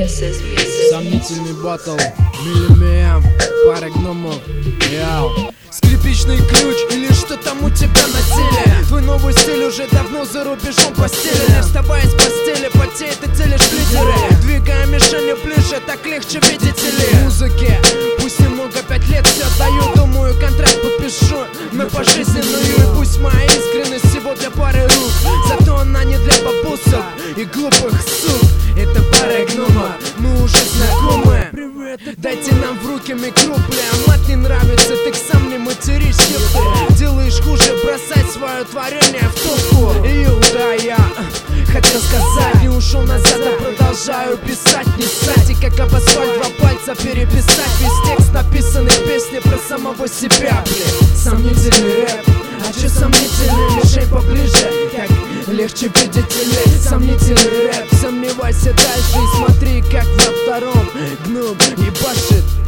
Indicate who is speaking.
Speaker 1: Сомнительный батл, миллимем, пара гномов, яу.
Speaker 2: Скрипичный ключ или что там у тебя на теле? Твой новый стиль уже давно за рубежом постели. Не вставая с постели, потеет и телишь лидеры. Двигая мишени ближе, так легче, видите ли. Музыке, пусть немного, 5 лет все даю. Думаю, контракт подпишу на пожизненную. И пусть моя искренность всего для пары рук, зато она не для бабусов и глупых сук. Это пара гнома, мы уже знакомы. Дайте нам в руки микрофон, а мат не нравится, так сам не матерись, ты делаешь хуже, бросать свое творение в топку. Да, я хотел сказать, не ушел назад, а продолжаю писать, не ссать. И как об асфальт 2 пальца переписать весь текст написанный песни про самого себя, блин. Сомнительный рэп, а чё сомнительный? Мишень поближе, так легче, видите ли. Сомнительный рэп, сомневайся дальше и смотри, как во втором гном ебашит.